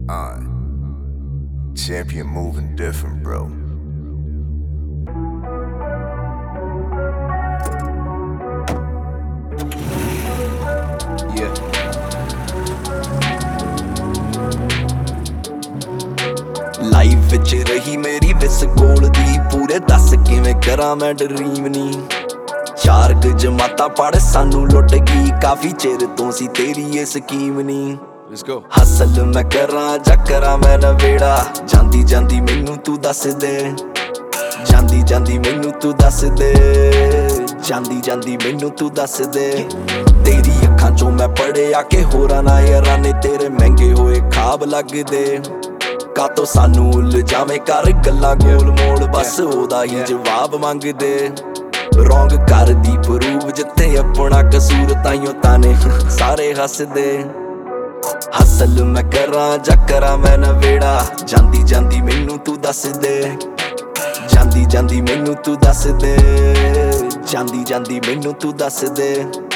Uh, Champion moving different, bro. Yeah. Life ਵਿੱਚ ਰਹੀ ਮੇਰੀ ਵਿਸ ਗੋਲ ਦੀ ਪੂਰੇ ਦੱਸ ਕਿਵੇਂ ਕਰਾਂ ਮੈਂ ਡਰੀਮ ਨੀ ਚਾਰ ਕੁ ਜਮਾਤਾਂ ਪੜ ਸਾਨੂੰ ਲੁੱਟ ਗਈ ਕਾਫੀ ਚਿਰ ਤੋਂ ਸੀ ਤੇਰੀ ਇਹ ਸਕੀਮ ਨੀ Let's go. ਹਸਲ ਮੈਂ ਕਰਾਂ ਜਾਂ ਕਰਾਂ ਮੈਂ ਨਵੇੜਾ ਜਾਂਦੀ ਜਾਂਦੀ ਮੈਨੂੰ ਤੂੰ ਦੱਸ ਦੇ ਜਾਂਦੀ ਜਾਂਦੀ ਮੈਨੂੰ ਤੂੰ ਦੱਸ ਦੇ ਜਾਂਦੀ ਜਾਂਦੀ ਮੈਨੂੰ ਤੂੰ ਦੱਸ ਦੇ ਤੇਰੀ ਅੱਖਾਂ ਚੋਂ ਮੈਂ ਪੜਿਆ ਕਿ ਹੋਰਾਂ ਨਾ ਯਾਰਾਂ ਨੇ ਤੇਰੇ ਮਹਿੰਗੇ ਹੋਏ ਖਾਬ ਲੱਗਦੇ ਕਾਤੋਂ ਸਾਨੂੰ ਉਲਝਾਵੇਂ ਕਰ ਗੱਲਾਂ ਗੋਲ ਮੋਲ ਬਸ ਉਹਦਾ ਹੀ ਜਵਾਬ ਮੰਗਦੇ ਰੌਂਗ ਕਰਦੀ ਪ੍ਰੂਵ ਜਿੱਥੇ ਆਪਣਾ ਕਸੂਰ ਤਾਈਓ ਤਾਨੇ ਸਾਰੇ ਹੱਸਦੇ ਹਸਲ ਮੈਂ ਕਰਾਂ ਜਾਂ ਕਰਾਂ ਮੈਂ ਨਵੇੜਾ ਜਾਂਦੀ ਜਾਂਦੀ ਮੈਨੂੰ ਤੂੰ ਦੱਸ ਦੇ ਜਾਂਦੀ ਜਾਂਦੀ ਮੈਨੂੰ ਤੂੰ ਦੱਸ ਦੇ ਜਾਂਦੀ ਜਾਂਦੀ ਮੈਨੂੰ ਤੂੰ ਦੱਸ ਦੇ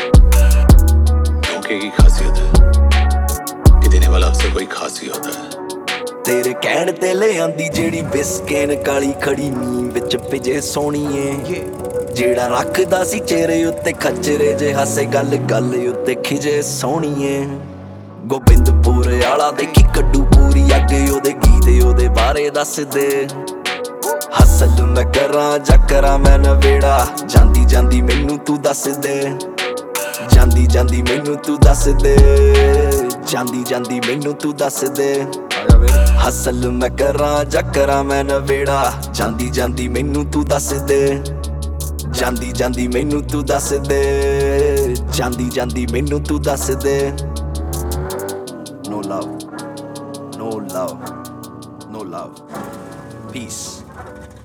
धोखे की खासियत है कि देने वाला अक्सर कोई खास ही होता है ਤੇਰੇ ਕਹਿਣ ਤੇ ਲੈ ਆਂਦੀ ਜਿਹੜੀ ਬਿਸਕੇਨ ਕਾਲੀ ਖੜੀ ਨੀ ਵਿੱਚ ਭਿਜੇ ਸੋਹਣੀਏ ਜਿਹੜਾ ਰੱਖਦਾ ਸੀ ਚਿਹਰੇ ਉੱਤੇ ਖੱਚਰੇ ਜੇ ਹਾਸੇ ਗੱਲ ਗੱਲ ਉੱਤੇ ਖਿਜੇ ਸੋਹਣੀਏ ਗੋਬਿੰਦਪੁਰ ਵਾਲਾ ਦੇਖੀ ਕੱਡੂ ਪੂਰੀ ਅੱਗੇ ਉਹਦੇ ਗੀਤ ਉਹਦੇ ਬਾਰੇ ਦੱਸਦੇ ਹਸਲ ਮੈਂ ਕਰਾਂ ਜਾਂ ਕਰਾਂ ਮੈਂ ਨਵੇੜਾ ਜਾਂਦੀ ਜਾਂਦੀ ਮੈਨੂੰ ਤੂੰ ਦੱਸ ਦੇ ਜਾਂਦੀ ਜਾਂਦੀ ਮੈਨੂੰ ਤੂੰ ਦੱਸ ਦੇ ਜਾਂਦੀ ਜਾਂਦੀ ਮੈਨੂੰ ਤੂੰ ਦੱਸ ਦੇ ਹਸਲ ਮੈਂ ਕਰਾਂ ਜਾਂ ਕਰਾਂ ਮੈਂ ਨਵੇੜਾ ਜਾਂਦੀ ਜਾਂਦੀ ਮੈਨੂੰ ਤੂੰ ਦੱਸ ਦੇ ਜਾਂਦੀ ਜਾਂਦੀ ਮੈਨੂੰ ਤੂੰ ਦੱਸ ਦੇ ਜਾਂਦੀ ਜਾਂਦੀ ਮੈਨੂੰ ਤੂੰ ਦੱਸ ਦੇ No love, no love, no love. Peace.